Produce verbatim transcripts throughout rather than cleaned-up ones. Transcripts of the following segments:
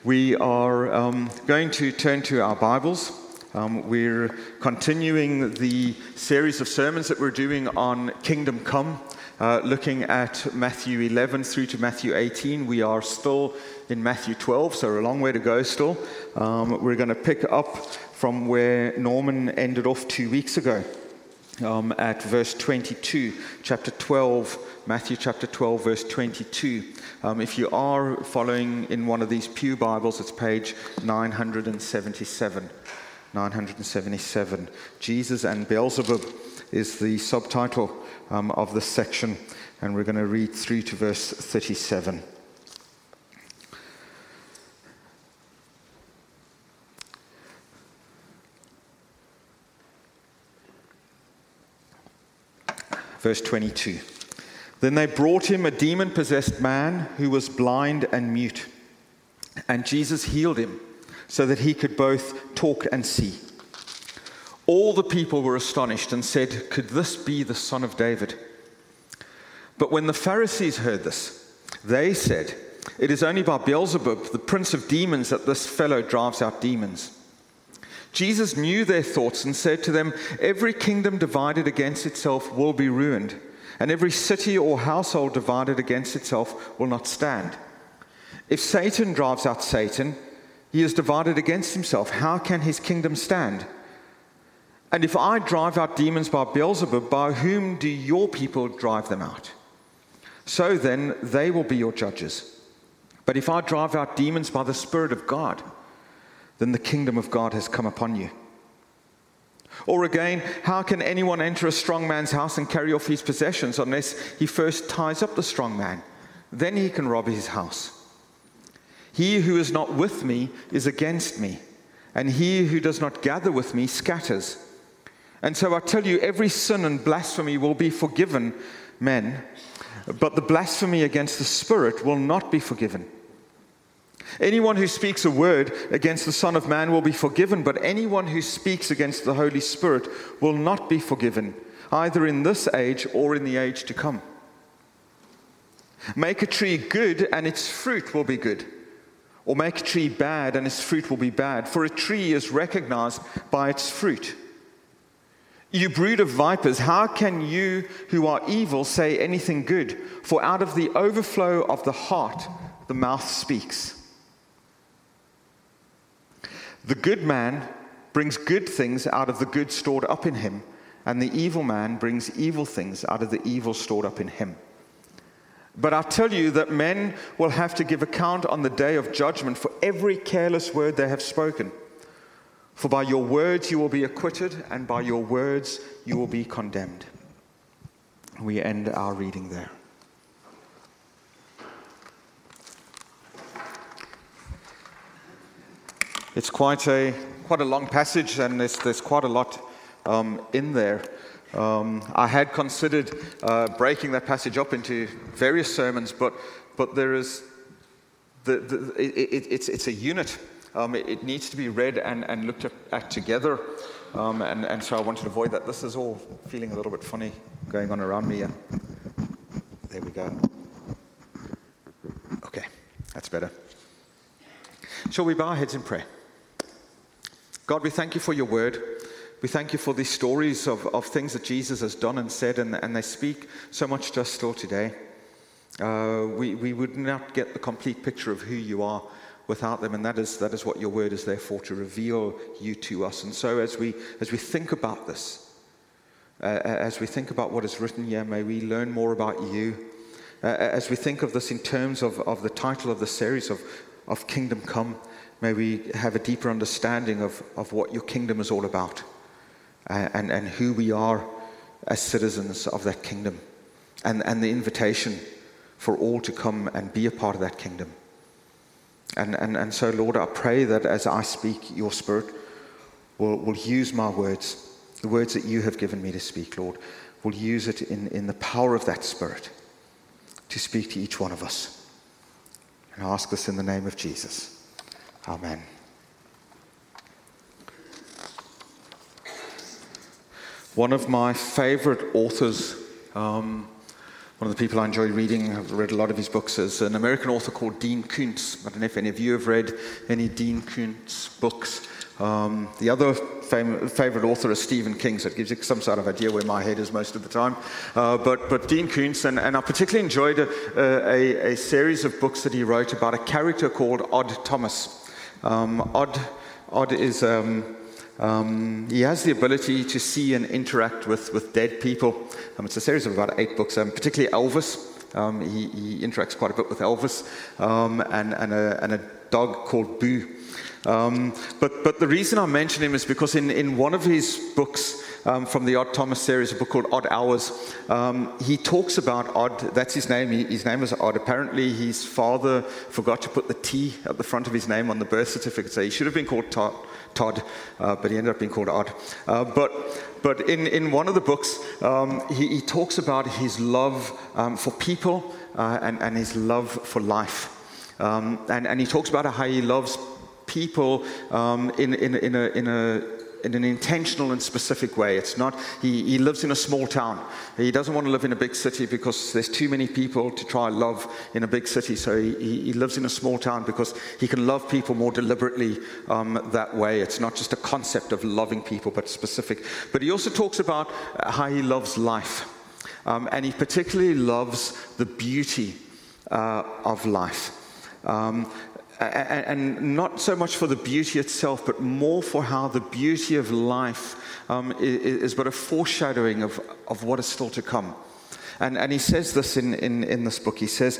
We are um, going to turn to our Bibles. Um, we're continuing the series of sermons that we're doing on Kingdom Come, uh, looking at Matthew eleven through to Matthew eighteen. We are still in Matthew twelve, so a long way to go still. Um, we're going to pick up from where Norman ended off two weeks ago, um, at verse twenty-two, chapter twelve, Matthew chapter twelve, verse twenty-two. Um, if you are following in one of these pew Bibles, it's page nine hundred seventy-seven. nine hundred seventy-seven. Jesus and Beelzebub is the subtitle um, of this section, and we're going to read through to verse thirty-seven. Verse twenty-two. Then they brought him a demon-possessed man who was blind and mute, and Jesus healed him so that he could both talk and see. All the people were astonished and said, "Could this be the Son of David?" But when the Pharisees heard this, they said, "It is only by Beelzebub, the prince of demons, that this fellow drives out demons." Jesus knew their thoughts and said to them, "Every kingdom divided against itself will be ruined, and every city or household divided against itself will not stand. If Satan drives out Satan, he is divided against himself. How can his kingdom stand? And if I drive out demons by Beelzebub, by whom do your people drive them out? So then they will be your judges. But if I drive out demons by the Spirit of God, then the kingdom of God has come upon you. Or again, how can anyone enter a strong man's house and carry off his possessions unless he first ties up the strong man? Then he can rob his house. He who is not with me is against me, and he who does not gather with me scatters. And so I tell you, every sin and blasphemy will be forgiven men, but the blasphemy against the Spirit will not be forgiven. Anyone who speaks a word against the Son of Man will be forgiven, but anyone who speaks against the Holy Spirit will not be forgiven, either in this age or in the age to come. Make a tree good, and its fruit will be good. Or make a tree bad, and its fruit will be bad. For a tree is recognized by its fruit. You brood of vipers, how can you who are evil say anything good? For out of the overflow of the heart, the mouth speaks. The good man brings good things out of the good stored up in him, and the evil man brings evil things out of the evil stored up in him. But I tell you that men will have to give account on the day of judgment for every careless word they have spoken. For by your words you will be acquitted, and by your words you will be condemned. We end our reading there. It's quite a quite a long passage, and there's there's quite a lot um, in there. Um, I had considered uh, breaking that passage up into various sermons, but but there is the, the it, it, it's it's a unit. Um, it, it needs to be read and, and looked at, at together, um, and and so I wanted to avoid that. This is all feeling a little bit funny going on around me. Yeah. There we go. Okay, that's better. Shall we bow our heads in prayer? God, we thank you for your word. We thank you for these stories of, of things that Jesus has done and said, and, and they speak so much to us still today. Uh, we, we would not get the complete picture of who you are without them, and that is that is what your word is there for, to reveal you to us. And so as we as we think about this, uh, as we think about what is written here, may we learn more about you. Uh, as we think of this in terms of, of the title of the series of, of Kingdom Come, may we have a deeper understanding of, of what your kingdom is all about, uh, and, and who we are as citizens of that kingdom, and, and the invitation for all to come and be a part of that kingdom. And, and, and so, Lord, I pray that as I speak, your Spirit will, will use my words, the words that you have given me to speak, Lord, will use it in, in the power of that Spirit to speak to each one of us. And I ask this in the name of Jesus. Amen. One of my favorite authors, um, one of the people I enjoy reading. I've read a lot of his books. Is an American author called Dean Koontz. I don't know if any of you have read any Dean Koontz books. Um, the other fam- favorite author is Stephen King, so it gives you some sort of idea where my head is most of the time. Uh, but, but Dean Koontz, and, and I particularly enjoyed a, a, a series of books that he wrote about a character called Odd Thomas. Um, Odd, Odd is... Um, Um, he has the ability to see and interact with, with dead people. Um, it's a series of about eight books, um, particularly Elvis. Um, he, he interacts quite a bit with Elvis, um, and, and, a, and a dog called Boo. Um, but, but the reason I mention him is because in, in one of his books um, from the Odd Thomas series, a book called Odd Hours, um, he talks about Odd. That's his name. He, his name is Odd. Apparently, his father forgot to put the T at the front of his name on the birth certificate, so he should have been called Todd. Todd, uh, but he ended up being called Odd. Uh, but but in, in one of the books, um, he, he talks about his love um, for people uh, and, and his love for life. Um, and, and he talks about how he loves people um, in, in, in, a, in, a, in an intentional and specific way. It's not, he, he lives in a small town. He doesn't want to live in a big city because there's too many people to try and love in a big city. So he, he lives in a small town because he can love people more deliberately um, that way. It's not just a concept of loving people, but specific. But he also talks about how he loves life. Um, and he particularly loves the beauty uh, of life. Um, And not so much for the beauty itself, but more for how the beauty of life um, is, is but a foreshadowing of, of what is still to come. And, and he says this in, in, in this book. He says,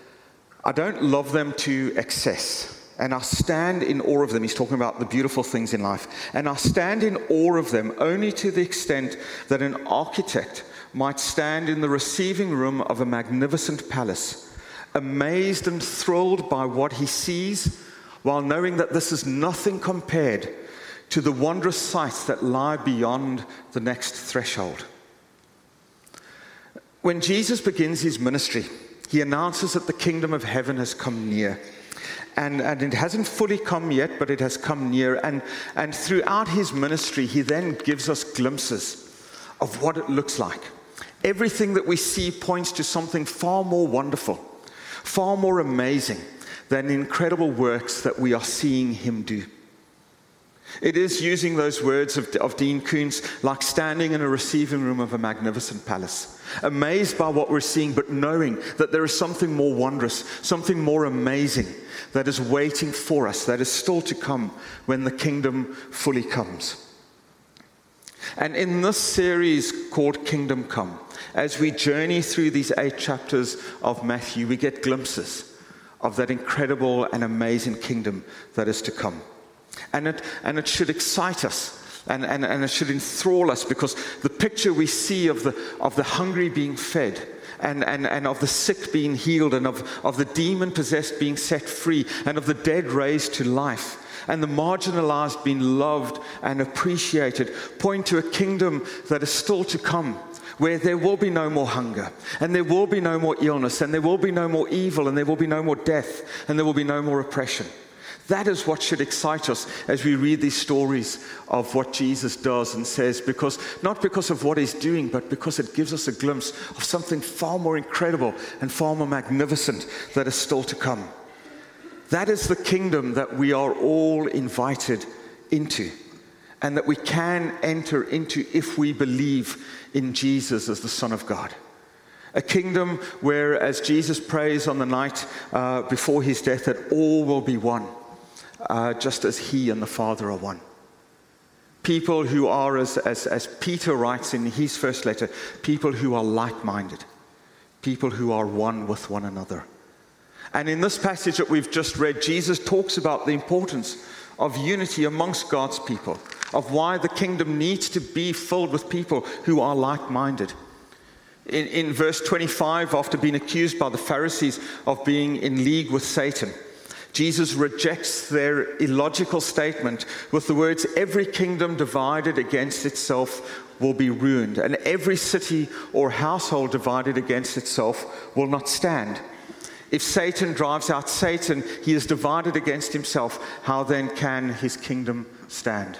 I don't love them to excess, and I stand in awe of them. He's talking about the beautiful things in life. And I stand in awe of them only to the extent that an architect might stand in the receiving room of a magnificent palace, amazed and thrilled by what he sees, while knowing that this is nothing compared to the wondrous sights that lie beyond the next threshold. When Jesus begins his ministry, he announces that the kingdom of heaven has come near. And, and it hasn't fully come yet, but it has come near. And, and throughout his ministry, he then gives us glimpses of what it looks like. Everything that we see points to something far more wonderful, far more amazing than the incredible works that we are seeing him do. It is, using those words of, of Dean Koontz, like standing in a receiving room of a magnificent palace, amazed by what we're seeing, but knowing that there is something more wondrous, something more amazing that is waiting for us, that is still to come when the kingdom fully comes. And in this series called Kingdom Come, as we journey through these eight chapters of Matthew, we get glimpses of that incredible and amazing kingdom that is to come. And it, and it should excite us, and, and, and it should enthrall us, because the picture we see of the, of the hungry being fed, and, and, and of the sick being healed, and of, of the demon-possessed being set free, and of the dead raised to life, and the marginalized being loved and appreciated, point to a kingdom that is still to come, where there will be no more hunger, and there will be no more illness, and there will be no more evil, and there will be no more death, and there will be no more oppression. That is what should excite us as we read these stories of what Jesus does and says, because not because of what he's doing, but because it gives us a glimpse of something far more incredible and far more magnificent that is still to come. That is the kingdom that we are all invited into, and that we can enter into if we believe in Jesus as the Son of God. A kingdom where, as Jesus prays on the night uh, before his death, that all will be one, uh, just as he and the Father are one. People who are, as, as, as Peter writes in his first letter, people who are like-minded, people who are one with one another. And in this passage that we've just read, Jesus talks about the importance of unity amongst God's people, of why the kingdom needs to be filled with people who are like-minded. In, in verse twenty-five, after being accused by the Pharisees of being in league with Satan, Jesus rejects their illogical statement with the words, "Every kingdom divided against itself will be ruined, and every city or household divided against itself will not stand. If Satan drives out Satan, he is divided against himself. How then can his kingdom stand?"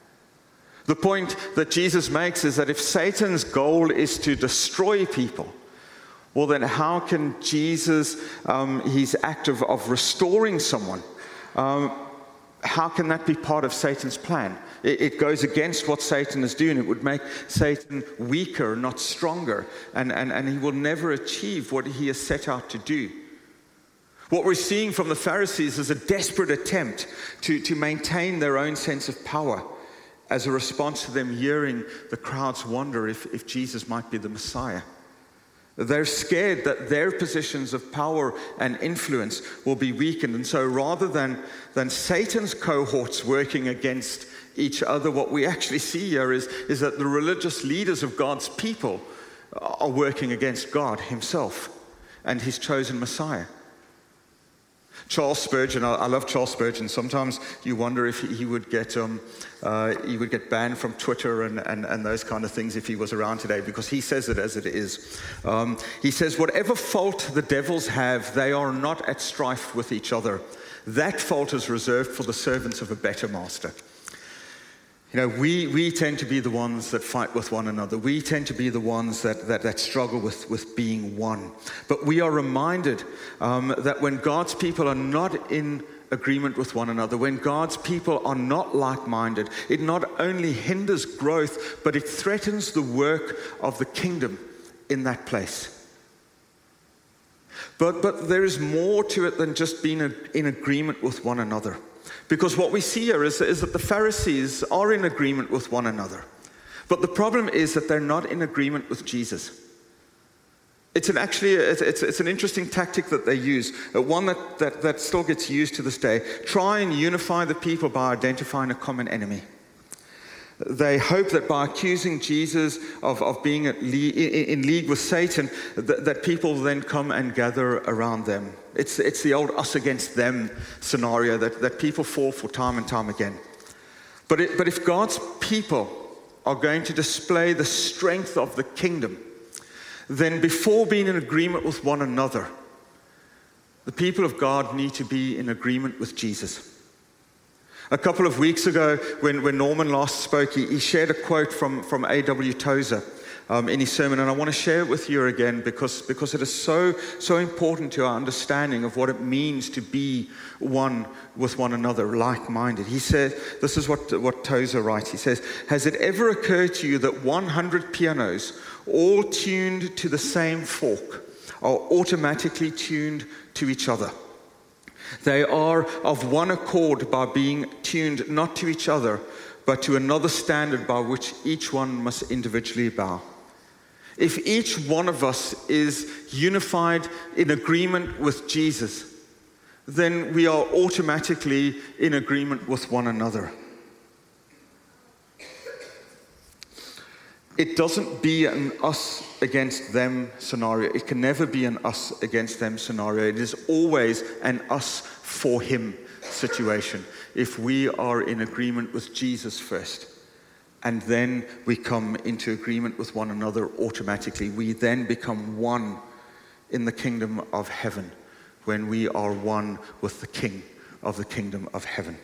The point that Jesus makes is that if Satan's goal is to destroy people, Well, then how can Jesus, um, his act of, of restoring someone, um, how can that be part of Satan's plan? It, it goes against what Satan is doing. It would make Satan weaker, not stronger, and, and, and he will never achieve what he has set out to do. What we're seeing from the Pharisees is a desperate attempt to, to maintain their own sense of power as a response to them hearing the crowds wonder if, if Jesus might be the Messiah. They're scared that their positions of power and influence will be weakened. And so rather than, than Satan's cohorts working against each other, what we actually see here is, is that the religious leaders of God's people are working against God himself and his chosen Messiah. Charles Spurgeon, I, I love Charles Spurgeon. Sometimes you wonder if he, he would get um, uh, he would get banned from Twitter and, and, and those kind of things if he was around today, because he says it as it is. Um, he says, whatever fault the devils have, they are not at strife with each other. That fault is reserved for the servants of a better master. You know, we, we tend to be the ones that fight with one another. We tend to be the ones that, that, that struggle with, with being one. But we are reminded um, that when God's people are not in agreement with one another, when God's people are not like-minded, it not only hinders growth, but it threatens the work of the kingdom in that place. But, but there is more to it than just being in agreement with one another. Because what we see here is, is that the Pharisees are in agreement with one another. But the problem is that they're not in agreement with Jesus. It's an actually, it's, it's, it's an interesting tactic that they use, uh, one that, that, that still gets used to this day. Try and unify the people by identifying a common enemy. They hope that by accusing Jesus of, of being at le- in league with Satan, that, that people then come and gather around them. It's, it's the old us against them scenario that, that people fall for time and time again. But, it, but if God's people are going to display the strength of the kingdom, then before being in agreement with one another, the people of God need to be in agreement with Jesus. A couple of weeks ago, when, when Norman last spoke, he, he shared a quote from, from A W Tozer um, in his sermon, and I want to share it with you again because, because it is so, so important to our understanding of what it means to be one with one another, like-minded. He said, this is what, what Tozer writes, he says, has it ever occurred to you that one hundred pianos, all tuned to the same fork, are automatically tuned to each other? They are of one accord by being tuned not to each other, but to another standard by which each one must individually bow. If each one of us is unified in agreement with Jesus, then we are automatically in agreement with one another. It doesn't be an us against them scenario. It can never be an us against them scenario. It is always an us for him situation. If we are in agreement with Jesus first, and then we come into agreement with one another automatically, we then become one in the kingdom of heaven when we are one with the King of the kingdom of heaven.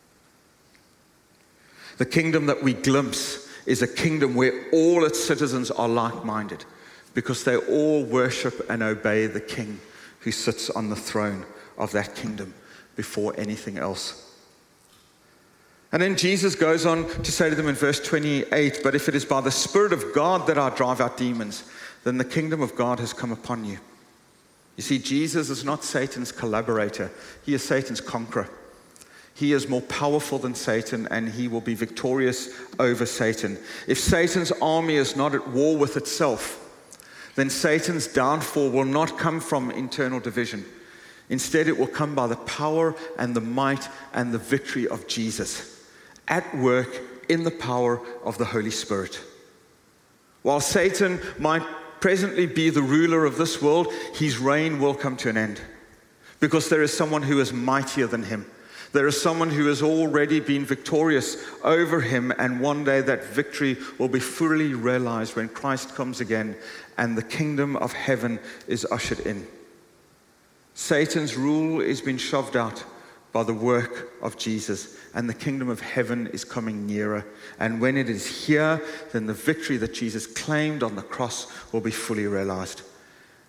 The kingdom that we glimpse is a kingdom where all its citizens are like-minded because they all worship and obey the King who sits on the throne of that kingdom before anything else. And then Jesus goes on to say to them in verse twenty-eight, but if it is by the Spirit of God that I drive out demons, then the kingdom of God has come upon you. You see, Jesus is not Satan's collaborator. He is Satan's conqueror. He is more powerful than Satan, and he will be victorious over Satan. If Satan's army is not at war with itself, then Satan's downfall will not come from internal division. Instead, it will come by the power and the might and the victory of Jesus, at work in the power of the Holy Spirit. While Satan might presently be the ruler of this world, his reign will come to an end, because there is someone who is mightier than him. There is someone who has already been victorious over him, and one day that victory will be fully realized when Christ comes again and the kingdom of heaven is ushered in. Satan's rule is being shoved out by the work of Jesus, and the kingdom of heaven is coming nearer. And when it is here, then the victory that Jesus claimed on the cross will be fully realized.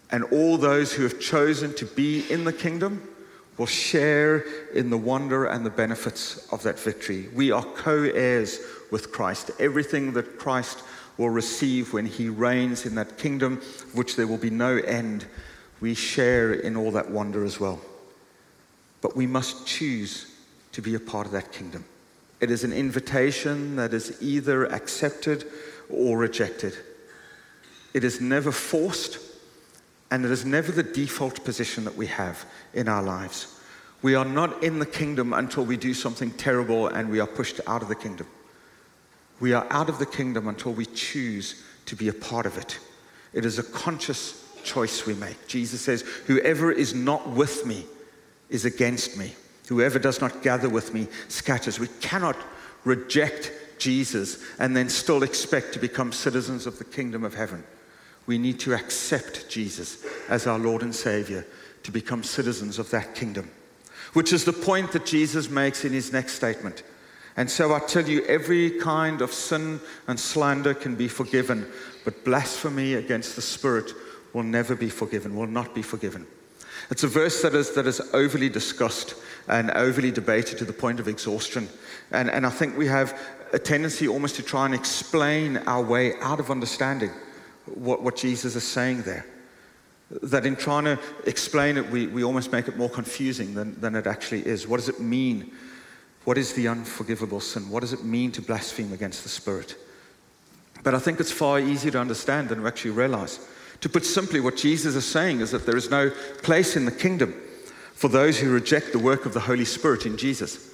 And all those who have chosen to be in the kingdom will share in the wonder and the benefits of that victory. We are co-heirs with Christ. Everything that Christ will receive when he reigns in that kingdom, of which there will be no end, we share in all that wonder as well. But we must choose to be a part of that kingdom. It is an invitation that is either accepted or rejected. It is never forced, and it is never the default position that we have in our lives. We are not in the kingdom until we do something terrible and we are pushed out of the kingdom. We are out of the kingdom until we choose to be a part of it. It is a conscious choice we make. Jesus says, whoever is not with me is against me. Whoever does not gather with me scatters. We cannot reject Jesus and then still expect to become citizens of the kingdom of heaven. We need to accept Jesus as our Lord and Savior to become citizens of that kingdom, which is the point that Jesus makes in his next statement. And so I tell you, every kind of sin and slander can be forgiven, but blasphemy against the Spirit will never be forgiven, will not be forgiven. It's a verse that is that is overly discussed and overly debated to the point of exhaustion. And, and I think we have a tendency almost to try and explain our way out of understanding what, what Jesus is saying there. That in trying to explain it, we, we almost make it more confusing than, than it actually is. What does it mean? What is the unforgivable sin? What does it mean to blaspheme against the Spirit? But I think it's far easier to understand than we actually realize. To put simply, what Jesus is saying is that there is no place in the kingdom for those who reject the work of the Holy Spirit in Jesus.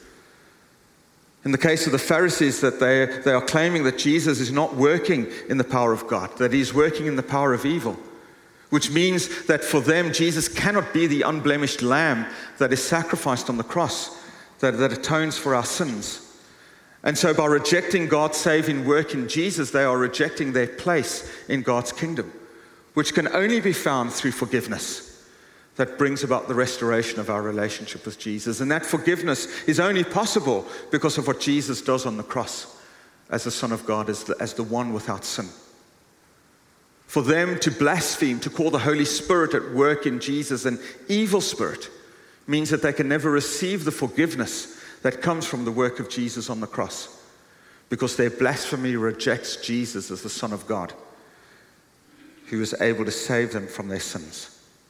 In the case of the Pharisees, that they, they are claiming that Jesus is not working in the power of God, that he's working in the power of evil, which means that for them, Jesus cannot be the unblemished lamb that is sacrificed on the cross, that, that atones for our sins. And so by rejecting God's saving work in Jesus, they are rejecting their place in God's kingdom, which can only be found through forgiveness that brings about the restoration of our relationship with Jesus. And that forgiveness is only possible because of what Jesus does on the cross as the Son of God, as the, as the one without sin. For them to blaspheme, to call the Holy Spirit at work in Jesus an evil spirit, means that they can never receive the forgiveness that comes from the work of Jesus on the cross, because their blasphemy rejects Jesus as the Son of God, who is able to save them from their sins.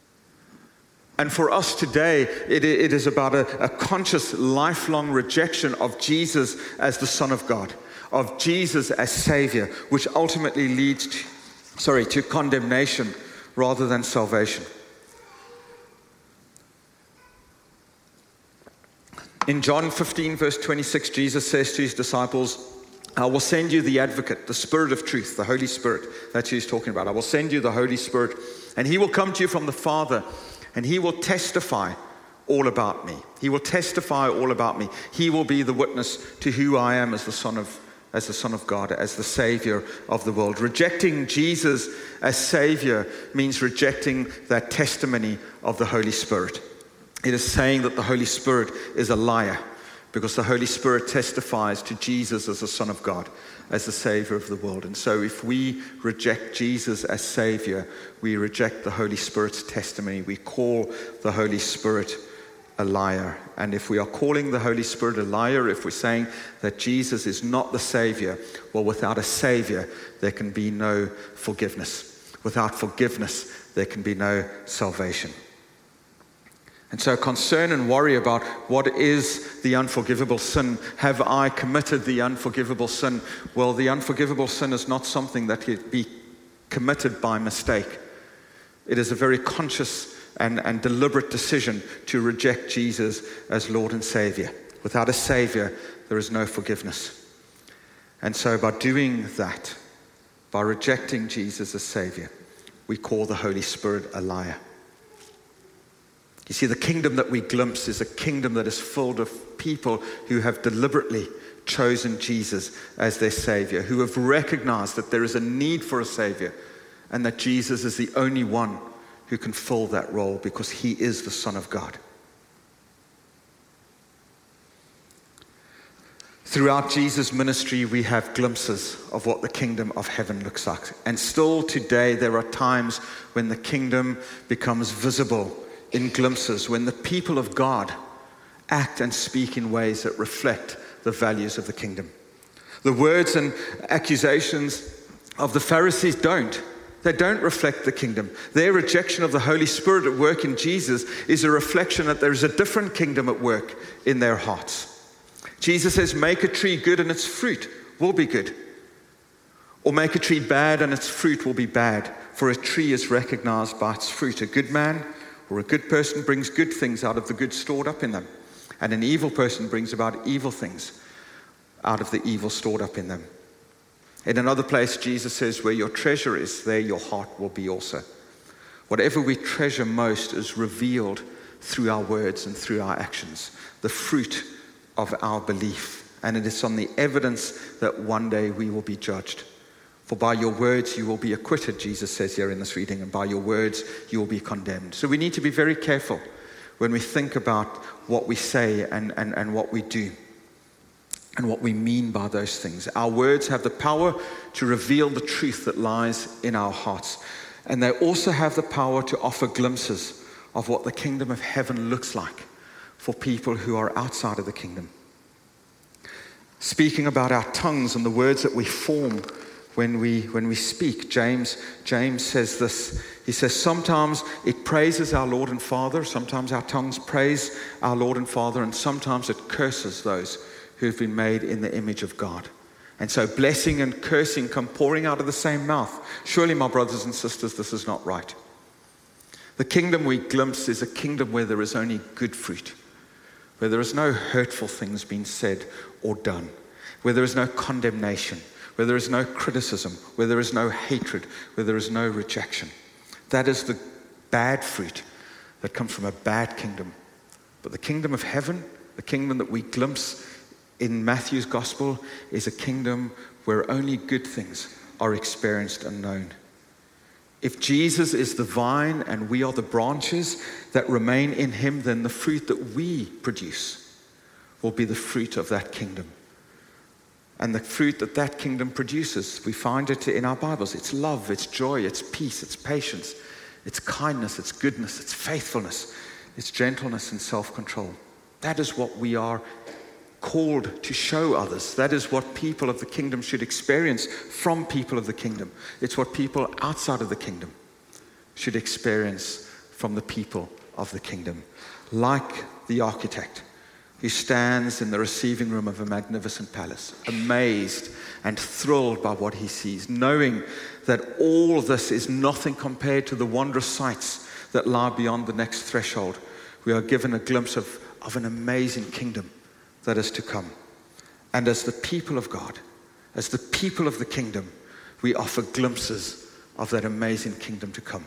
And for us today, it, it is about a, a conscious, lifelong rejection of Jesus as the Son of God, of Jesus as Savior, which ultimately leads to, sorry, to condemnation rather than salvation. In John fifteen, verse twenty-six, Jesus says to his disciples, I will send you the advocate, the Spirit of truth, the Holy Spirit. That's who he's talking about. I will send you the Holy Spirit, and he will come to you from the Father, and he will testify all about me. He will testify all about me. He will be the witness to who I am as the Son of, as the Son of God, as the Savior of the world. Rejecting Jesus as Savior means rejecting that testimony of the Holy Spirit. It is saying that the Holy Spirit is a liar, because the Holy Spirit testifies to Jesus as the Son of God, as the Savior of the world. And so if we reject Jesus as Savior, we reject the Holy Spirit's testimony. We call the Holy Spirit a liar. And if we are calling the Holy Spirit a liar, if we're saying that Jesus is not the Savior, well, without a Savior, there can be no forgiveness. Without forgiveness, there can be no salvation. And so concern and worry about what is the unforgivable sin. Have I committed the unforgivable sin? Well, the unforgivable sin is not something that can be committed by mistake. It is a very conscious and, and deliberate decision to reject Jesus as Lord and Savior. Without a Savior, there is no forgiveness. And so by doing that, by rejecting Jesus as Savior, we call the Holy Spirit a liar. You see, the kingdom that we glimpse is a kingdom that is filled of people who have deliberately chosen Jesus as their Savior, who have recognized that there is a need for a Savior, and that Jesus is the only one who can fill that role because he is the Son of God. Throughout Jesus' ministry, we have glimpses of what the kingdom of heaven looks like. And still today, there are times when the kingdom becomes visible in glimpses, when the people of God act and speak in ways that reflect the values of the kingdom. The words and accusations of the Pharisees don't. They don't reflect the kingdom. Their rejection of the Holy Spirit at work in Jesus is a reflection that there is a different kingdom at work in their hearts. Jesus says, make a tree good and its fruit will be good. Or make a tree bad and its fruit will be bad. For a tree is recognized by its fruit. A good man or a good person brings good things out of the good stored up in them. And an evil person brings about evil things out of the evil stored up in them. In another place, Jesus says, where your treasure is, there your heart will be also. Whatever we treasure most is revealed through our words and through our actions. The fruit of our belief, and it is on the evidence that one day we will be judged. For by your words you will be acquitted, Jesus says here in this reading, and by your words you will be condemned. So we need to be very careful when we think about what we say and, and, and what we do and what we mean by those things. Our words have the power to reveal the truth that lies in our hearts, and they also have the power to offer glimpses of what the kingdom of heaven looks like for people who are outside of the kingdom. Speaking about our tongues and the words that we form when we when we speak, James James says this. He says, sometimes it praises our Lord and Father, sometimes our tongues praise our Lord and Father, and sometimes it curses those who have been made in the image of God. And so blessing and cursing come pouring out of the same mouth. Surely, my brothers and sisters, this is not right. The kingdom we glimpse is a kingdom where there is only good fruit, where there is no hurtful things being said or done, where there is no condemnation, where there is no criticism, where there is no hatred, where there is no rejection. That is the bad fruit that comes from a bad kingdom. But the kingdom of heaven, the kingdom that we glimpse in Matthew's gospel, is a kingdom where only good things are experienced and known. If Jesus is the vine and we are the branches that remain in him, then the fruit that we produce will be the fruit of that kingdom. And the fruit that that kingdom produces, we find it in our Bibles. It's love, it's joy, it's peace, it's patience, it's kindness, it's goodness, it's faithfulness, it's gentleness and self-control. That is what we are called to show others. That is what people of the kingdom should experience from people of the kingdom. It's what people outside of the kingdom should experience from the people of the kingdom. Like the architect who stands in the receiving room of a magnificent palace, amazed and thrilled by what he sees, knowing that all this is nothing compared to the wondrous sights that lie beyond the next threshold. We are given a glimpse of, of an amazing kingdom that is to come. And as the people of God, as the people of the kingdom, we offer glimpses of that amazing kingdom to come.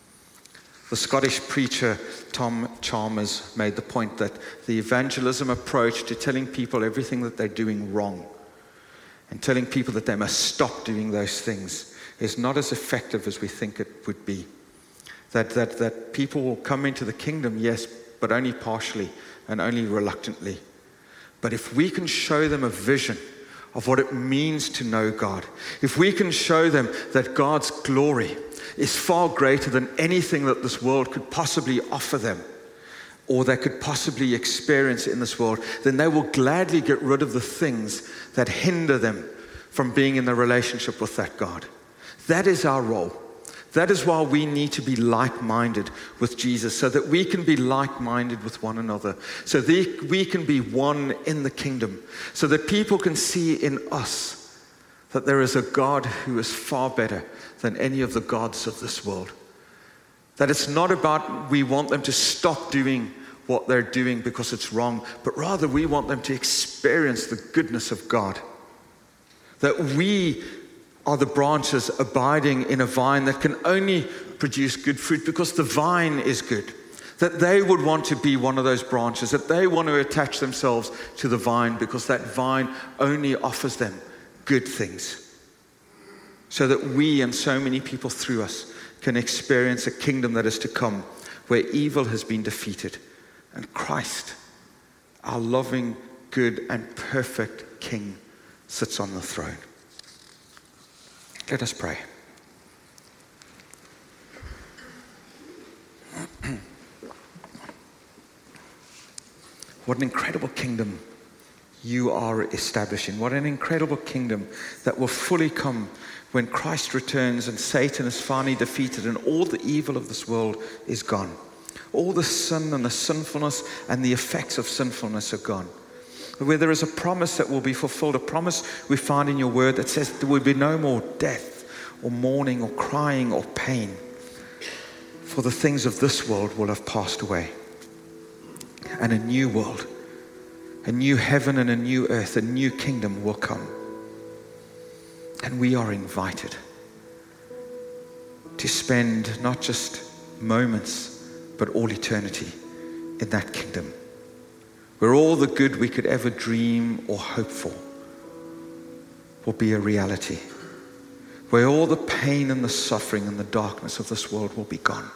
The Scottish preacher Tom Chalmers made the point that the evangelism approach to telling people everything that they're doing wrong and telling people that they must stop doing those things is not as effective as we think it would be. That, that, that people will come into the kingdom, yes, but only partially and only reluctantly. But if we can show them a vision of what it means to know God, if we can show them that God's glory is far greater than anything that this world could possibly offer them or they could possibly experience in this world, then they will gladly get rid of the things that hinder them from being in the relationship with that God. That is our role. That is why we need to be like-minded with Jesus, so that we can be like-minded with one another, so that we can be one in the kingdom, so that people can see in us that there is a God who is far better than any of the gods of this world. That it's not about we want them to stop doing what they're doing because it's wrong, but rather we want them to experience the goodness of God. That we are the branches abiding in a vine that can only produce good fruit because the vine is good. That they would want to be one of those branches, that they want to attach themselves to the vine because that vine only offers them good things. So that we and so many people through us can experience a kingdom that is to come where evil has been defeated and Christ, our loving, good, and perfect King sits on the throne. Let us pray. What an incredible kingdom you are establishing. What an incredible kingdom that will fully come when Christ returns and Satan is finally defeated and all the evil of this world is gone. All the sin and the sinfulness and the effects of sinfulness are gone. Where there is a promise that will be fulfilled, a promise we find in your word that says there will be no more death or mourning or crying or pain, for the things of this world will have passed away. And a new world, a new heaven and a new earth, a new kingdom will come. And we are invited to spend not just moments, but all eternity in that kingdom, where all the good we could ever dream or hope for will be a reality, where all the pain and the suffering and the darkness of this world will be gone.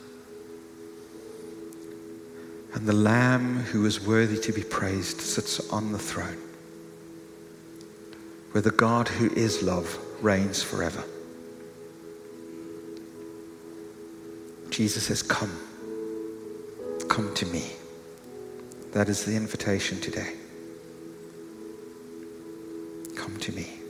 And the Lamb who is worthy to be praised sits on the throne, where the God who is love reigns forever. Jesus says, come, come to me. That is the invitation today. Come to me.